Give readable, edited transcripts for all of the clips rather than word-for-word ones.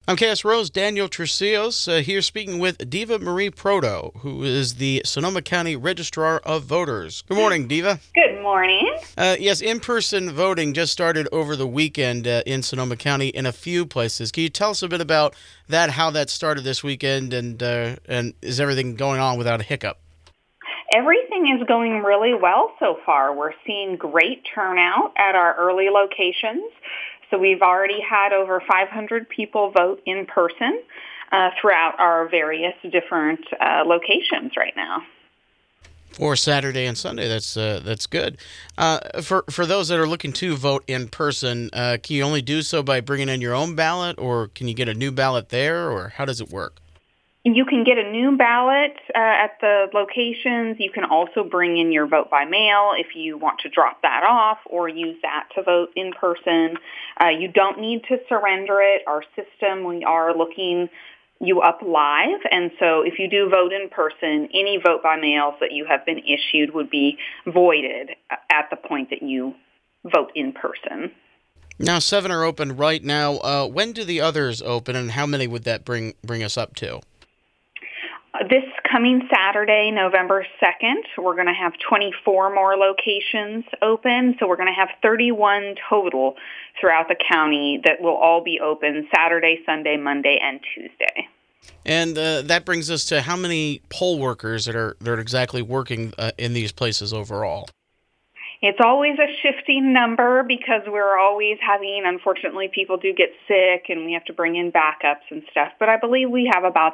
I'm KSRO's Daniel Trucillos, here speaking with Diva Marie Proto, who is the Sonoma County Registrar of Voters. Good morning, Diva. Good morning. Yes, in-person voting just started over the weekend in Sonoma County in a few places. Can you tell us a bit about that, how that started this weekend, and is everything going on without a hiccup? Everything is going really well so far. We're seeing great turnout at our early locations. So we've already had over 500 people vote in person throughout our various different locations right now. For Saturday and Sunday, that's good. For those that are looking to vote in person, can you only do so by bringing in your own ballot, or can you get a new ballot there, or how does it work? You can get a new ballot at the locations. You can also bring in your vote by mail if you want to drop that off or use that to vote in person. You don't need to surrender it. Our system, we are looking you up live, and so if you do vote in person, any vote by mails that you have been issued would be voided at the point that you vote in person. Now, 7 are open right now. When do the others open, and how many would that bring us up to? This coming Saturday, November 2nd, we're going to have 24 more locations open. So we're going to have 31 total throughout the county that will all be open Saturday, Sunday, Monday, and Tuesday. And that brings us to how many poll workers that are exactly working in these places overall? It's always a shifting number because we're always having, unfortunately, people do get sick and we have to bring in backups and stuff. But I believe we have about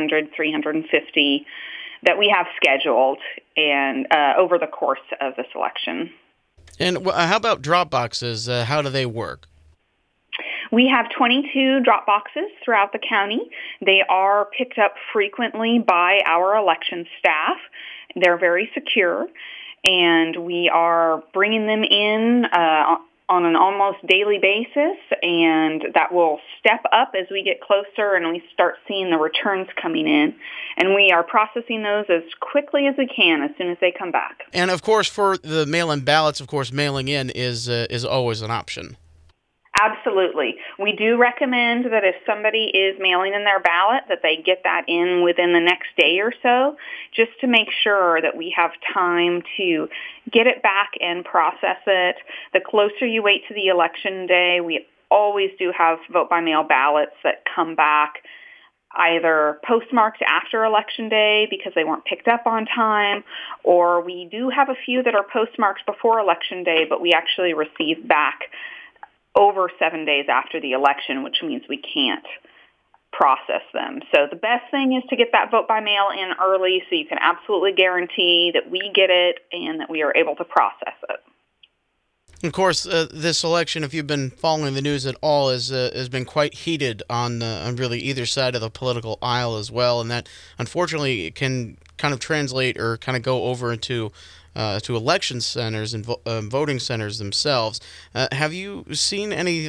350 that we have scheduled and over the course of this election. And how about drop boxes? How do they work? We have 22 drop boxes throughout the county. They are picked up frequently by our election staff. They're very secure. And we are bringing them in on an almost daily basis, and that will step up as we get closer and we start seeing the returns coming in. And we are processing those as quickly as we can as soon as they come back. And, of course, for the mail-in ballots, of course, mailing in is always an option. Absolutely. We do recommend that if somebody is mailing in their ballot, that they get that in within the next day or so, just to make sure that we have time to get it back and process it. The closer you wait to the election day, we always do have vote-by-mail ballots that come back either postmarked after Election Day because they weren't picked up on time, or we do have a few that are postmarked before Election Day, but we actually receive back over 7 days after the election, which means we can't process them. So the best thing is to get that vote by mail in early so you can absolutely guarantee that we get it and that we are able to process it. Of course, this election, if you've been following the news at all, has been quite heated on really either side of the political aisle as well, and that unfortunately can kind of translate or kind of go over into to election centers and voting centers themselves. Have you seen any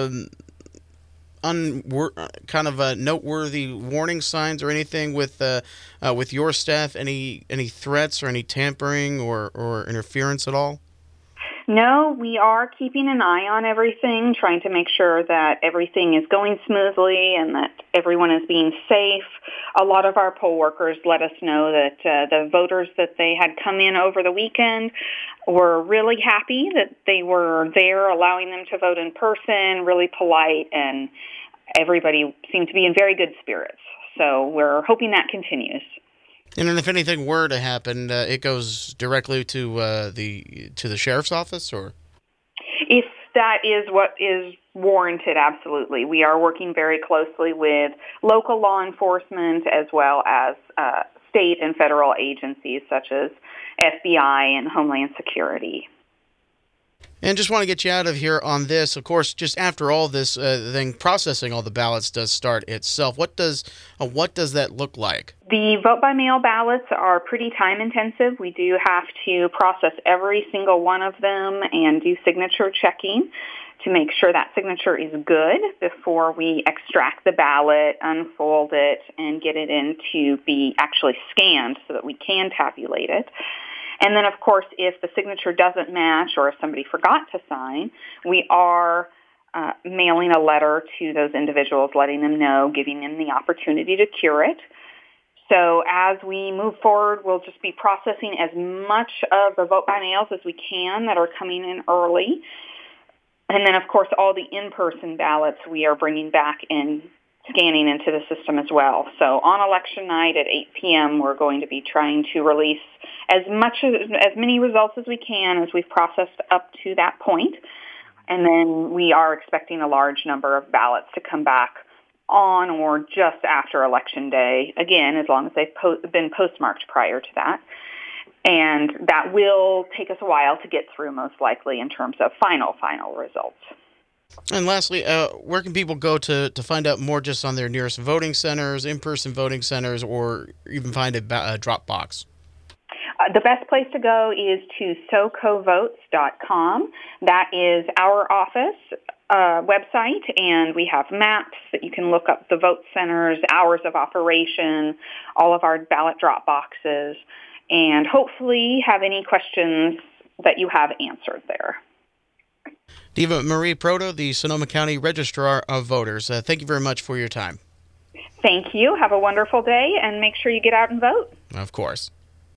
noteworthy warning signs or anything with your staff? Any threats or any tampering or interference at all? No, we are keeping an eye on everything, trying to make sure that everything is going smoothly and that everyone is being safe. A lot of our poll workers let us know that the voters that they had come in over the weekend were really happy that they were there, allowing them to vote in person, really polite, and everybody seemed to be in very good spirits. So we're hoping that continues. And then if anything were to happen, it goes directly to the sheriff's office, or? If that is what is warranted, absolutely. We are working very closely with local law enforcement as well as state and federal agencies such as FBI and Homeland Security. And just want to get you out of here on this. Of course, just after all this thing, processing all the ballots does start itself. What does that look like? The vote-by-mail ballots are pretty time-intensive. We do have to process every single one of them and do signature checking to make sure that signature is good before we extract the ballot, unfold it, and get it in to be actually scanned so that we can tabulate it. And then, of course, if the signature doesn't match or if somebody forgot to sign, we are mailing a letter to those individuals, letting them know, giving them the opportunity to cure it. So as we move forward, we'll just be processing as much of the vote by mails as we can that are coming in early. And then, of course, all the in-person ballots we are bringing back in, scanning into the system as well. So on election night at 8 p.m., we're going to be trying to release as many results as we can as we've processed up to that point. And then we are expecting a large number of ballots to come back on or just after Election Day, again, as long as they've been postmarked prior to that. And that will take us a while to get through, most likely, in terms of final results. And lastly, where can people go to find out more just on their nearest voting centers, in-person voting centers, or even find a drop box? The best place to go is to socovotes.com. That is our office website, and we have maps that you can look up the vote centers, hours of operation, all of our ballot drop boxes, and hopefully have any questions that you have answered there. Diva Marie Proto, the Sonoma County Registrar of Voters. Thank you very much for your time. Thank you. Have a wonderful day, and make sure you get out and vote. Of course.